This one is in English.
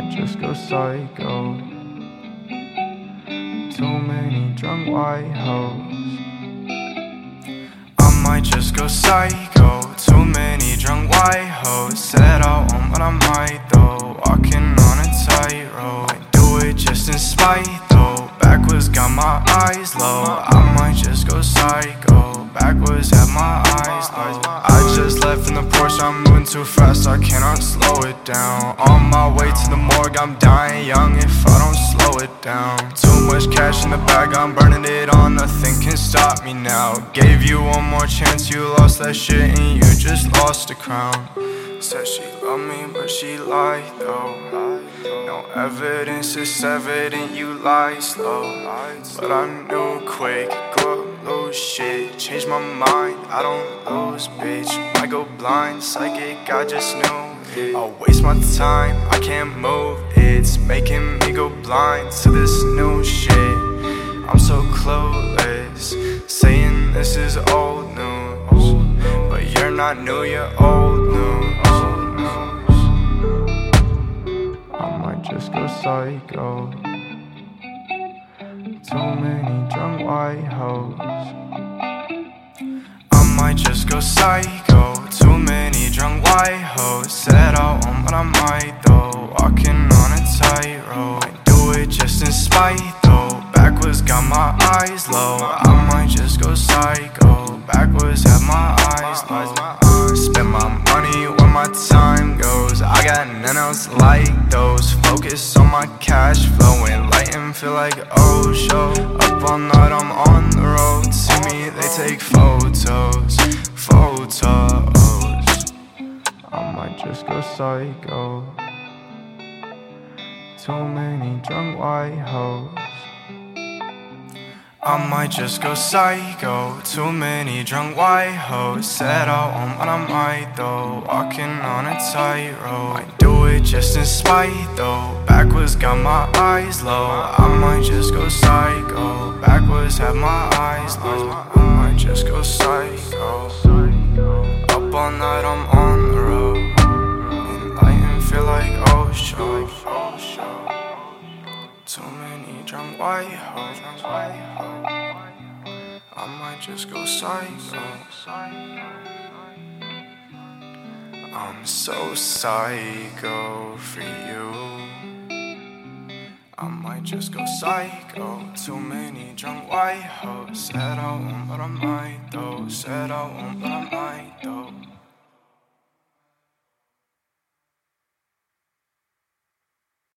might just go psycho. Too many drunk white hoes. I might just go psycho. Too many drunk white hoes. Said I won't, but I might though. Walking on a tightrope. I do it just in spite though. Backwards got my eyes low. I might just go psycho. Backwards have my eyes low. I just left in the Porsche, I'm moving too fast, I cannot slow it down. On my way to the morgue, I'm dying young if I don't slow it down. Too much cash in the bag, I'm burning it all, nothing can stop me now. Gave you one more chance, you lost that shit and you just lost the crown. Said she loved me, but she lied though. No evidence, it's evident you lied slow. But I knew quick, go up, lose shit. Change my mind, I don't lose, bitch. I go blind, psychic, I just knew it. I'll waste my time, I can't move. It's making me go blind to this new shit. I'm so clueless, saying this is old news. But you're not new, you're old news. I might just go psycho. Too many drunk white hoes. I might just go psycho. Too many drunk white hoes. Said I won't, but I might though. Walking on a tightrope. I do it just in spite though. Backwards got my eyes low. I might just go psycho. Backwards have my eyes low. Spend my money where my time goes. I got none else like those. Focus on my cash flow. Enlighten, feel like oh show. Up all night, I'm on the road. See me, they take photos. I might just go psycho. Too many drunk white hoes. I might just go psycho. Too many drunk white hoes. Said I won't, but I might though. Walking on a tightrope. I do it just in spite though. Backwards got my eyes low. I might just go psycho. Backwards have my eyes low. I might just go psycho. Up all night, I'm on the road. Enlighten, feel like oh show. Too many drunk white hoes. I might just go psycho. I'm so psycho for you. I might just go psycho. Too many drunk white hoes. Said I won't, but I might though. Said I won't, but I might though.